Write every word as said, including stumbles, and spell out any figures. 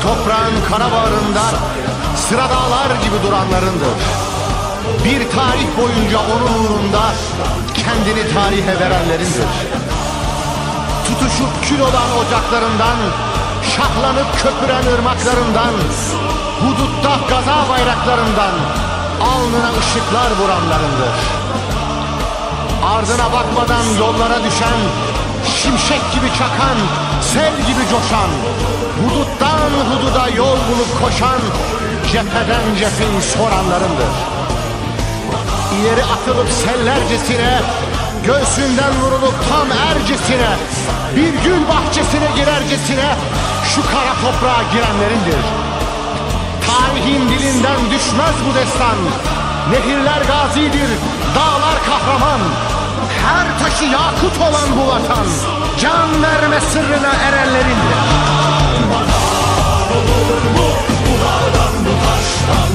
toprağın kara bağrında sıra dağlar gibi duranlarındır. Bir tarih boyunca onun uğrunda kendini tarihe verenlerindir. Tutuşup kül olan ocaklarından, şahlanıp köpüren ırmaklarından, hudutta gaza bayraklarından alnına ışıklar vuranlarındır. Ardına bakmadan yollara düşen, şimşek gibi çakan, sel gibi coşan, huduttan hududa yol bulup koşan, cepheden cepheyi soranlarındır. İleri atılıp sellercesine, göğsünden vurulup tam ercesine, bir gül bahçesine girercesine şu kara toprağa girenlerindir. Tarihin dilinden düşmez bu destan. Nehirler gazidir, dağlar kahraman. Her taşı yakut olan bu vatan, can verme sırrına erenlerindir. Olur mu bu dağdan bu taştan?